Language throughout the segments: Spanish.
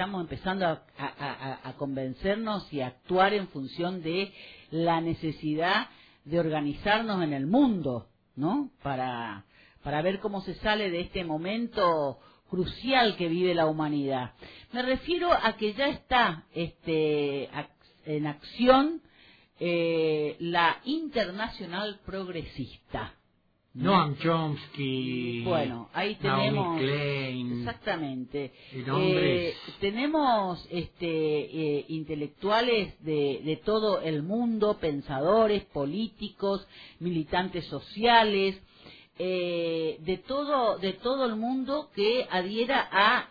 estamos empezando a convencernos y a actuar en función de la necesidad de organizarnos en el mundo, ¿no? Para ver cómo se sale de este momento crucial que vive la humanidad. Me refiero a que ya está en acción la Internacional Progresista. Noam Chomsky, bueno, ahí tenemos Naomi Klein, exactamente. Hombres... tenemos intelectuales de todo el mundo, pensadores, políticos, militantes sociales, de todo el mundo que adhiera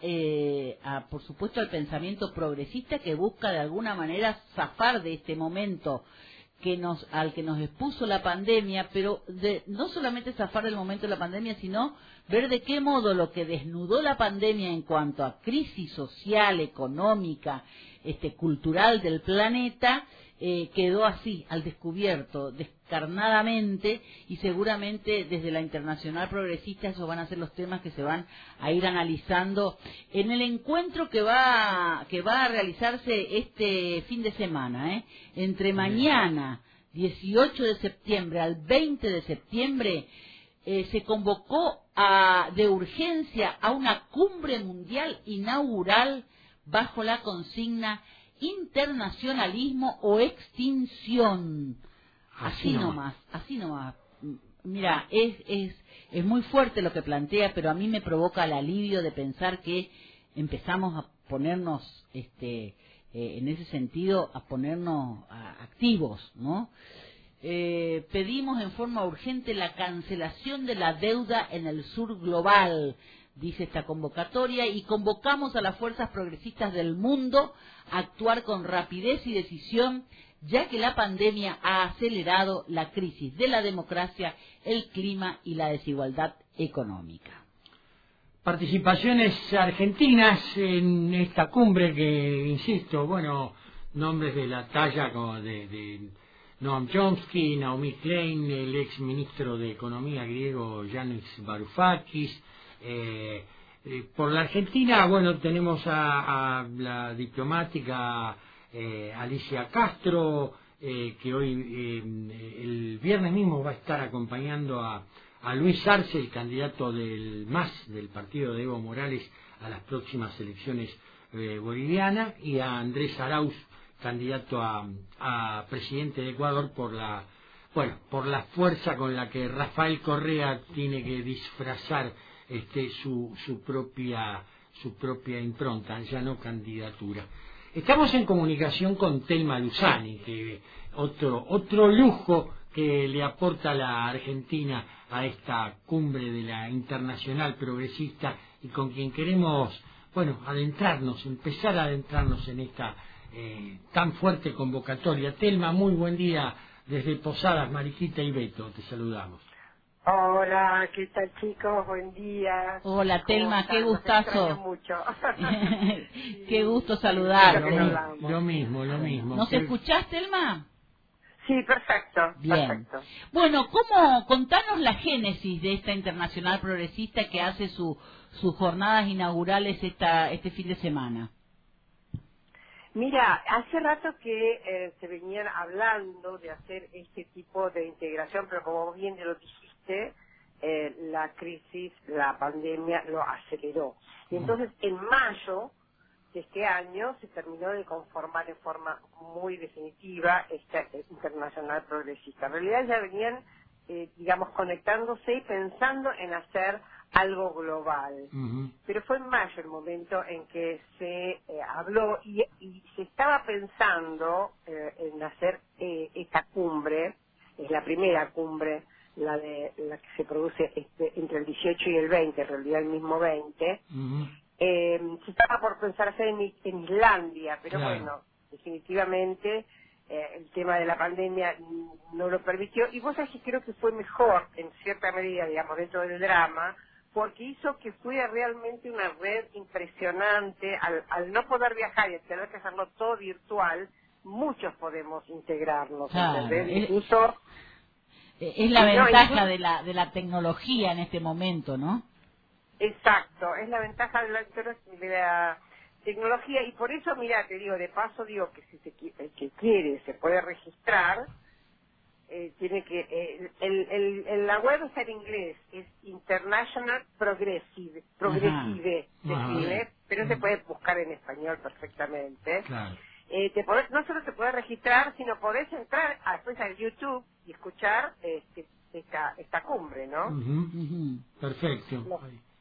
a por supuesto al pensamiento progresista, que busca de alguna manera zafar de este momento al que nos expuso la pandemia, pero no solamente zafar del momento de la pandemia, sino ver de qué modo lo que desnudó la pandemia en cuanto a crisis social, económica, cultural del planeta, quedó así, al descubierto, descarnadamente, y seguramente desde la Internacional Progresista esos van a ser los temas que se van a ir analizando en el encuentro que va a realizarse este fin de semana, entre mañana 18 de septiembre al 20 de septiembre. Se convocó de urgencia a una cumbre mundial inaugural bajo la consigna internacionalismo o extinción. Así nomás. Mira, es muy fuerte lo que plantea, pero a mí me provoca el alivio de pensar que empezamos a ponernos, en ese sentido, a ponernos activos, ¿no? Pedimos en forma urgente la cancelación de la deuda en el sur global, dice esta convocatoria, y convocamos a las fuerzas progresistas del mundo a actuar con rapidez y decisión, ya que la pandemia ha acelerado la crisis de la democracia, el clima y la desigualdad económica. Participaciones argentinas en esta cumbre que, insisto, bueno, nombres de la talla como de Noam Chomsky, Naomi Klein, el ex ministro de Economía griego Yanis Varoufakis. Por la Argentina, bueno, tenemos a la diplomática Alicia Castro, que hoy, el viernes mismo, va a estar acompañando a Luis Arce, el candidato del MAS, del partido de Evo Morales, a las próximas elecciones bolivianas, y a Andrés Arauz, candidato a presidente de Ecuador, por la fuerza con la que Rafael Correa tiene que disfrazar su propia impronta, ya no candidatura. Estamos en comunicación con Telma Luzani, que otro lujo que le aporta la Argentina a esta cumbre de la Internacional Progresista, y con quien queremos, empezar a adentrarnos en esta tan fuerte convocatoria. Telma, muy buen día desde Posadas, Mariquita y Beto, te saludamos. Hola, ¿qué tal, chicos? Buen día. Hola, Telma, qué gustazo. Mucho. Qué gusto saludarlo. Lo mismo. ¿Nos escuchás, Telma? Sí, perfecto. Bien. Perfecto. Bueno, contanos la génesis de esta Internacional Progresista que hace sus jornadas inaugurales este fin de semana. Mira, hace rato que se venían hablando de hacer este tipo de integración, pero como bien lo dijiste, la crisis, la pandemia lo aceleró. Y entonces en mayo de este año se terminó de conformar de forma muy definitiva esta Internacional Progresista. En realidad ya venían, conectándose y pensando en hacer algo global. Pero fue en mayo el momento en que se habló y se estaba pensando en hacer esta cumbre. Es la primera cumbre, la que se produce entre el 18 y el 20, en realidad el mismo 20. Se estaba por pensar hacer en Islandia, pero claro, bueno, definitivamente el tema de la pandemia no lo permitió, y vos sabés que creo que fue mejor, en cierta medida, dentro del drama, porque hizo que fuera realmente una red impresionante. Al no poder viajar y tener que hacerlo todo virtual, muchos podemos integrarnos, claro, ¿entendés? Incluso... Es la ventaja de la tecnología en este momento, ¿no? Exacto, es la ventaja tecnología, y por eso, mira, te digo, de paso digo que si el que quiere se puede registrar, tiene que, la web está en inglés, es International Progressive, se escribe, pero se puede buscar en español perfectamente. Claro. No solo se puede registrar, sino podés entrar después al YouTube y escuchar esta cumbre, ¿no? Perfecto.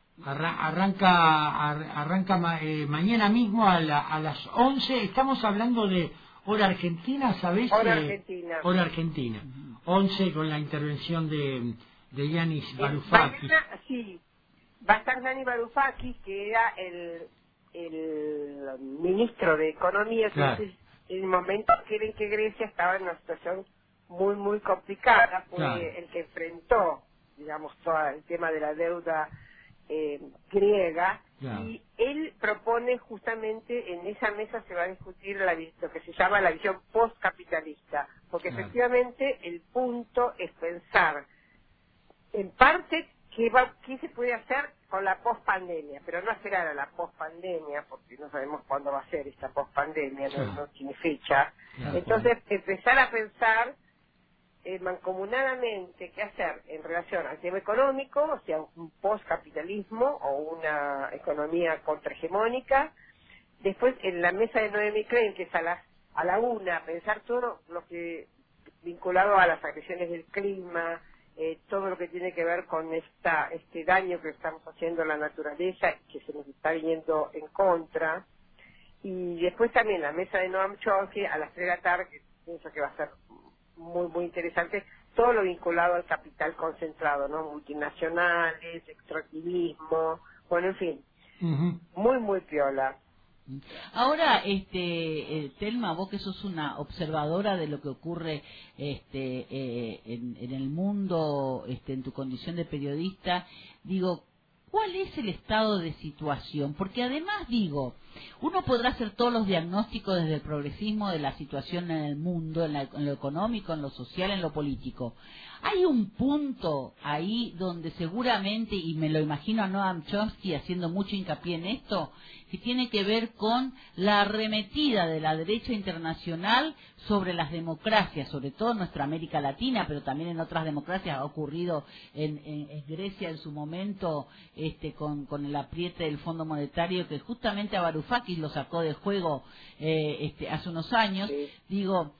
Arranca mañana mismo a las 11. Estamos hablando de hora argentina, ¿sabés? Hora argentina. Hora argentina. 11 con la intervención de Yanis Varoufakis. Sí, va a estar Yanis Varoufakis, que era el ministro de Economía, claro. Que en el momento que Grecia estaba en una situación muy, muy complicada, fue claro. el que enfrentó, digamos, todo el tema de la deuda griega, claro. y él propone justamente, en esa mesa se va a discutir lo que se llama la visión postcapitalista, porque claro. efectivamente el punto es pensar, en parte, qué se puede hacer con la pospandemia, pero no esperar a la pospandemia, porque no sabemos cuándo va a ser esta pospandemia, claro. no tiene fecha. Claro. Entonces, empezar a pensar mancomunadamente qué hacer en relación al tema económico, o sea, un postcapitalismo o una economía contrahegemónica. Después, en la mesa de Noemi Klein, que es a la 1, pensar todo lo que vinculado a las agresiones del clima, todo lo que tiene que ver con este daño que estamos haciendo a la naturaleza y que se nos está viniendo en contra. Y después también la mesa de Noam Chomsky a las 3 de la tarde, que pienso que va a ser muy, muy interesante, todo lo vinculado al capital concentrado, ¿no? Multinacionales, extractivismo, bueno, en fin, muy, muy piola. Ahora, Telma, vos que sos una observadora de lo que ocurre en el mundo, en tu condición de periodista, digo, ¿cuál es el estado de situación? Porque además, digo, uno podrá hacer todos los diagnósticos desde el progresismo de la situación en el mundo, en lo económico, en lo social, en lo político. Hay un punto ahí donde seguramente, y me lo imagino a Noam Chomsky haciendo mucho hincapié en esto, que tiene que ver con la arremetida de la derecha internacional sobre las democracias, sobre todo en nuestra América Latina, pero también en otras democracias. Ha ocurrido en Grecia en su momento, con el apriete del Fondo Monetario, que justamente a Varoufakis lo sacó de juego hace unos años. Sí. Digo,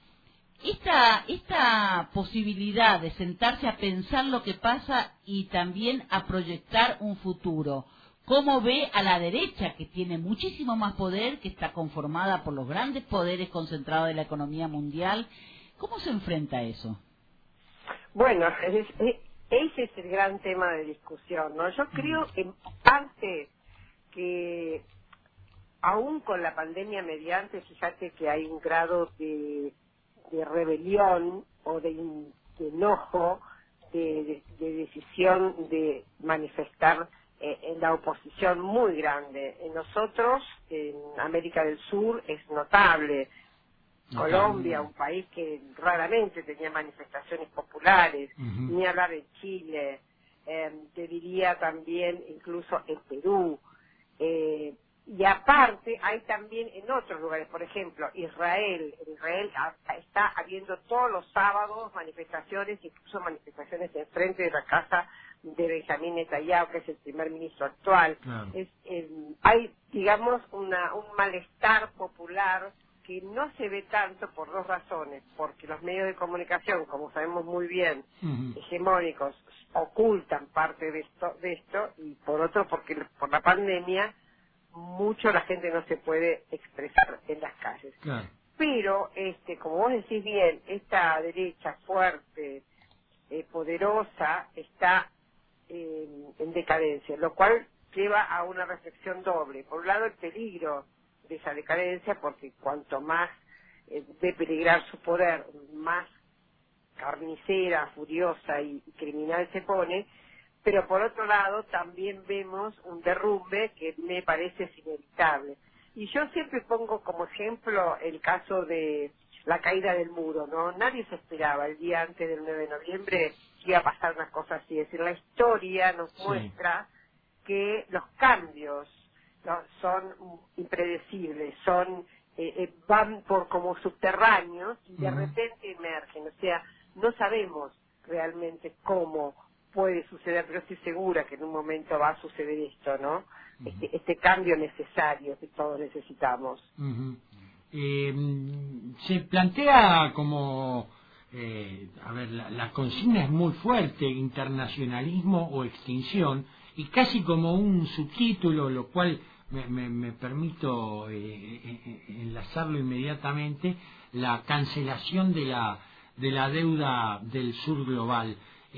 esta posibilidad de sentarse a pensar lo que pasa y también a proyectar un futuro, ¿cómo ve a la derecha, que tiene muchísimo más poder, que está conformada por los grandes poderes concentrados de la economía mundial? ¿Cómo se enfrenta a eso? Bueno, ese es el gran tema de discusión, ¿no? Yo creo, en parte, que aún con la pandemia mediante, fíjate que hay un grado de rebelión o de enojo, de decisión de manifestar en la oposición muy grande. En nosotros, en América del Sur, es notable. Colombia, un país que raramente tenía manifestaciones populares, ni hablar en Chile, te diría también incluso en Perú. Y aparte hay también en otros lugares, por ejemplo, Israel. En Israel está habiendo todos los sábados manifestaciones, incluso manifestaciones en frente de la casa de Benjamín Netanyahu, que es el primer ministro actual. Claro. Hay, digamos, un malestar popular que no se ve tanto por dos razones, porque los medios de comunicación, como sabemos muy bien, hegemónicos, ocultan parte de esto, y por otro, porque por la pandemia mucho la gente no se puede expresar en las calles. Claro. Pero, como vos decís bien, esta derecha fuerte, poderosa, está en decadencia, lo cual lleva a una reflexión doble. Por un lado, el peligro de esa decadencia, porque cuanto más ve peligrar su poder, más carnicera, furiosa y criminal se pone. Pero por otro lado también vemos un derrumbe que me parece inevitable. Y yo siempre pongo como ejemplo el caso de la caída del muro, ¿no? Nadie se esperaba el día antes del 9 de noviembre que iba a pasar una cosa así. Es decir, la historia nos muestra que los cambios ¿no? Son impredecibles, son van por como subterráneos y de repente emergen. O sea, no sabemos realmente cómo puede suceder, pero estoy segura que en un momento va a suceder esto, ¿no? Este cambio necesario que todos necesitamos. Se plantea como, a ver, la consigna es muy fuerte, internacionalismo o extinción, y casi como un subtítulo, lo cual me permito enlazarlo inmediatamente, la cancelación de la deuda del sur global.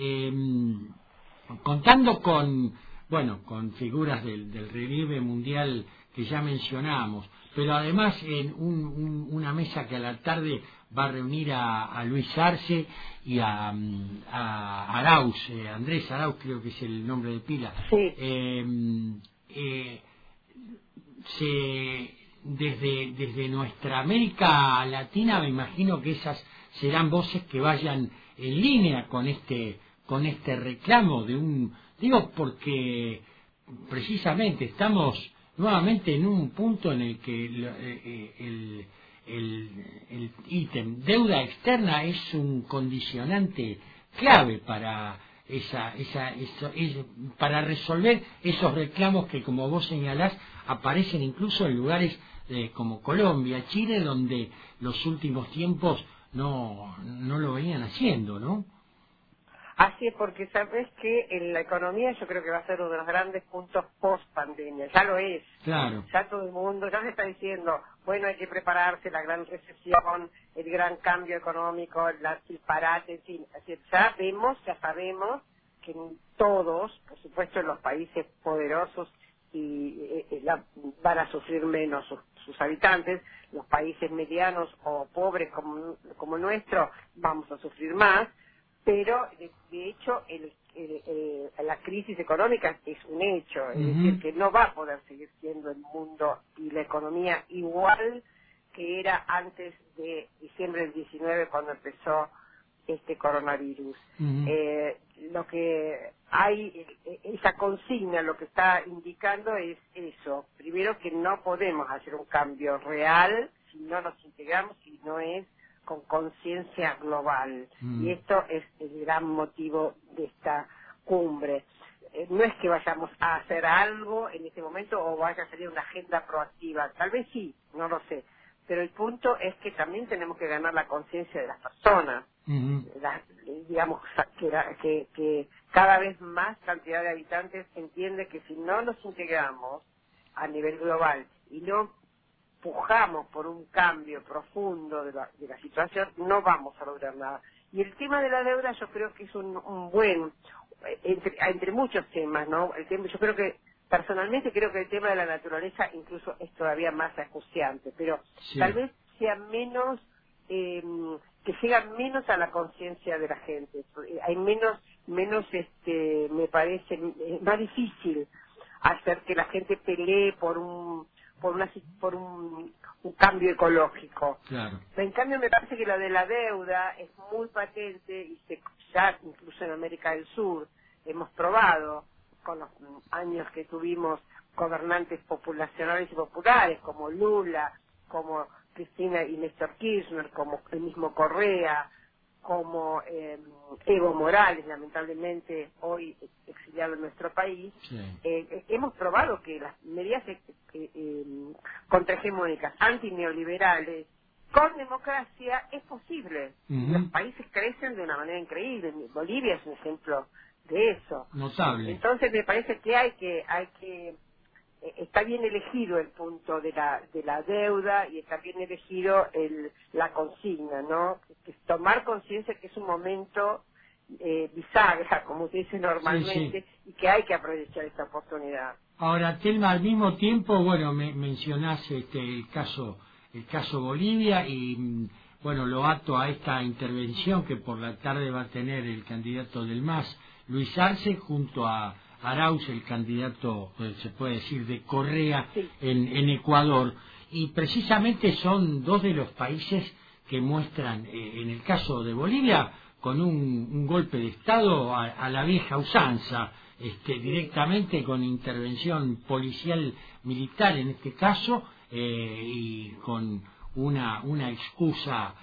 Contando con figuras del relieve mundial que ya mencionamos, pero además en una mesa que a la tarde va a reunir a Luis Arce y a Arauz, Andrés Arauz creo que es el nombre de pila. Sí. Desde nuestra América Latina me imagino que esas serán voces que vayan en línea con este reclamo digo porque precisamente estamos nuevamente en un punto en el que el ítem deuda externa es un condicionante clave para para resolver esos reclamos que, como vos señalás, aparecen incluso en lugares como Colombia, Chile, donde los últimos tiempos no lo venían haciendo, ¿no? Así es, porque sabes que en la economía yo creo que va a ser uno de los grandes puntos post pandemia, ya lo es. Claro. Ya todo el mundo ya se está diciendo, bueno, hay que prepararse, la gran recesión, el gran cambio económico, el disparate, en fin. Así, ya sabemos que todos, por supuesto en los países poderosos van a sufrir menos sus habitantes, los países medianos o pobres como nuestro vamos a sufrir más. Pero, de hecho, la crisis económica es un hecho, es decir, que no va a poder seguir siendo el mundo y la economía igual que era antes de diciembre del 19, cuando empezó este coronavirus. Lo que hay, esa consigna, lo que está indicando es eso. Primero, que no podemos hacer un cambio real si no nos integramos y no es con conciencia global. Y esto es el gran motivo de esta cumbre. No es que vayamos a hacer algo en este momento o vaya a salir una agenda proactiva. Tal vez sí, no lo sé. Pero el punto es que también tenemos que ganar la conciencia de las personas. Digamos que cada vez más cantidad de habitantes entiende que si no nos integramos a nivel global y no pujamos por un cambio profundo de la situación, no vamos a lograr nada. Y el tema de la deuda yo creo que es un buen, entre muchos temas, ¿no? Yo creo que, personalmente creo que el tema de la naturaleza incluso es todavía más acuciante, pero sí, tal vez sea menos, que llega menos a la conciencia de la gente. Hay menos me parece, más difícil hacer que la gente pelee por un cambio ecológico. Claro. En cambio me parece que lo de la deuda es muy patente y ya incluso en América del Sur hemos probado con los años que tuvimos gobernantes populacionales y populares como Lula, como Cristina y Néstor Kirchner, como el mismo Correa, como Evo Morales, lamentablemente hoy exiliado en nuestro país. Sí. Hemos probado que las medidas contrahegemónicas, antineoliberales, con democracia es posible. Los países crecen de una manera increíble. Bolivia es un ejemplo de eso. Notable. Entonces me parece que hay que está bien elegido el punto de la deuda y está bien elegido la consigna, ¿no? Que es tomar conciencia que es un momento bisagra, como se dice normalmente, sí, y que hay que aprovechar esta oportunidad. Ahora, Telma, al mismo tiempo, mencionás el caso Bolivia y lo ato a esta intervención que por la tarde va a tener el candidato del MAS, Luis Arce, junto a Arauz, el candidato, se puede decir, de Correa, sí, en Ecuador. Y precisamente son dos de los países que muestran, en el caso de Bolivia, con un golpe de Estado a la vieja usanza, directamente con intervención policial militar en este caso, y con una excusa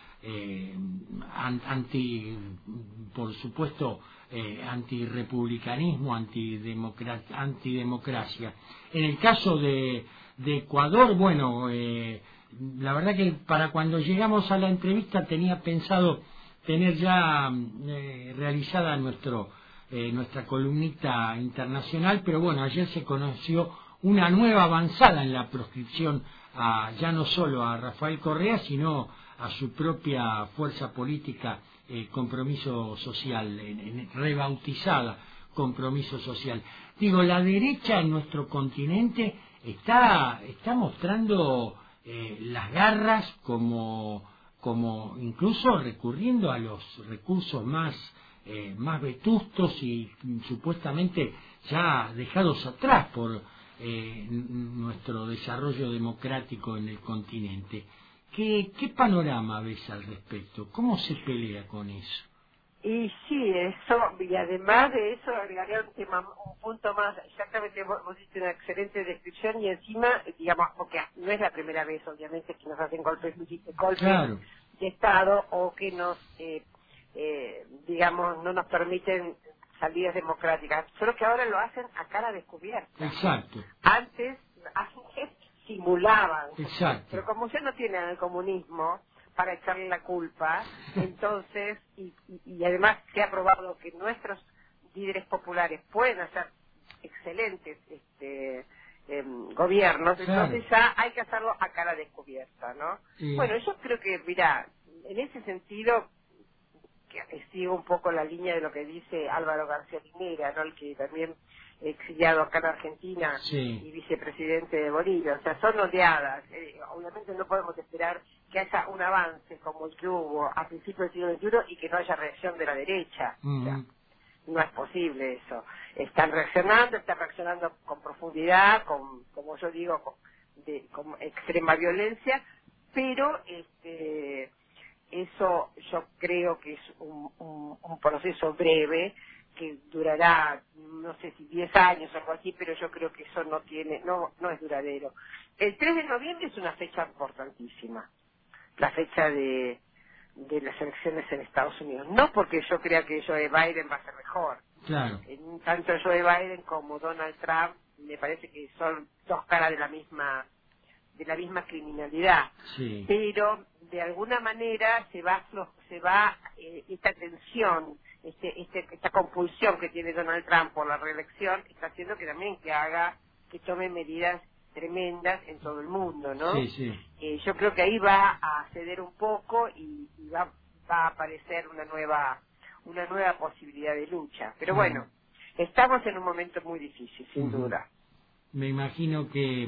por supuesto, antirrepublicanismo, antidemocracia. En el caso de Ecuador, bueno, la verdad que para cuando llegamos a la entrevista tenía pensado tener ya realizada nuestra columnita internacional, pero bueno, ayer se conoció una nueva avanzada en la proscripción ya no solo a Rafael Correa, sino a su propia fuerza política, Compromiso Social, rebautizada Compromiso Social. Digo, la derecha en nuestro continente está mostrando las garras, como incluso recurriendo a los recursos más vetustos y supuestamente ya dejados atrás por nuestro desarrollo democrático en el continente. ¿Qué panorama ves al respecto? ¿Cómo se pelea con eso? Y sí, eso, y además de eso agregaría un punto más. Exactamente, vos hiciste una excelente descripción, y encima, digamos, porque no es la primera vez, obviamente, que nos hacen golpes Claro. de Estado, o que nos, digamos, no nos permiten salidas democráticas, solo que ahora lo hacen a cara descubierta. Exacto. Antes simulaban. Exacto. Pero como ya no tienen el comunismo para echarle la culpa, entonces, y además se ha probado que nuestros líderes populares pueden hacer excelentes gobiernos, Claro. Entonces ya hay que hacerlo a cara descubierta, ¿no? Sí. Bueno, yo creo que, mira, en ese sentido, que sigo un poco la línea de lo que dice Álvaro García Linera, ¿no? El que también exiliado acá en Argentina, Sí. y vicepresidente de Bolivia. O sea, son oleadas. Obviamente no podemos esperar que haya un avance como el que hubo a principios del siglo XXI y que no haya reacción de la derecha. O sea, no es posible eso. Están reaccionando con profundidad, como yo digo, con extrema violencia, pero eso yo creo que es un proceso breve que durará, no sé si 10 años o algo así, pero yo creo que eso no es duradero. El 3 de noviembre es una fecha importantísima, la fecha de las elecciones en Estados Unidos. No porque yo crea que Joe Biden va a ser mejor. Claro. Tanto Joe Biden como Donald Trump me parece que son dos caras de la misma criminalidad. Sí. Pero de alguna manera se va esta tensión, esta compulsión que tiene Donald Trump por la reelección, está haciendo que también que tome medidas tremendas en todo el mundo, ¿no? Sí, sí. Yo creo que ahí va a ceder un poco y va a aparecer una nueva posibilidad de lucha. Pero bueno, estamos en un momento muy difícil, sin duda. Me imagino que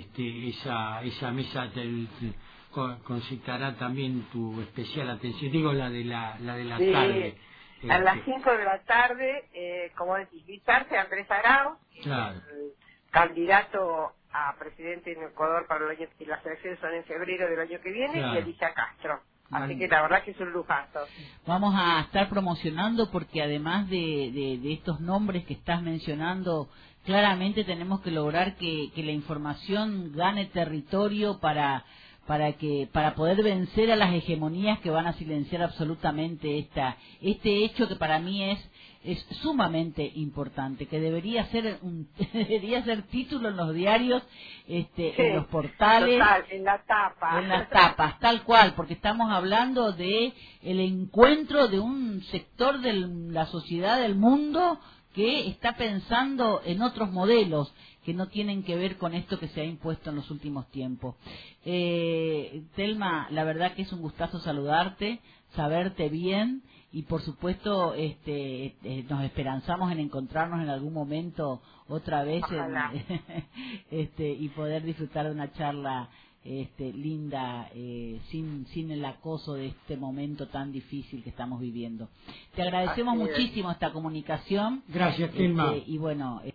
esa mesa concitará también tu especial atención, digo la de la Sí, tarde. A las 5 de la tarde, como decís, visitarse a Andrés Arauz, Claro. candidato a presidente en Ecuador para el año, y las elecciones son en febrero del año que viene, Claro. y Alicia Castro. Así que la verdad que es un lujazo. Vamos a estar promocionando, porque además de estos nombres que estás mencionando, claramente tenemos que lograr que la información gane territorio para poder vencer a las hegemonías que van a silenciar absolutamente este hecho que para mí es sumamente importante, que debería ser título en los diarios, Sí, en los portales, total, en las tapas, tal cual, porque estamos hablando de el encuentro de un sector de la sociedad del mundo que está pensando en otros modelos que no tienen que ver con esto que se ha impuesto en los últimos tiempos. Telma, la verdad que es un gustazo saludarte, saberte bien, y por supuesto nos esperanzamos en encontrarnos en algún momento otra vez y poder disfrutar de una charla linda, sin el acoso de este momento tan difícil que estamos viviendo. Te agradecemos muchísimo esta comunicación. Gracias, Telma. Y bueno,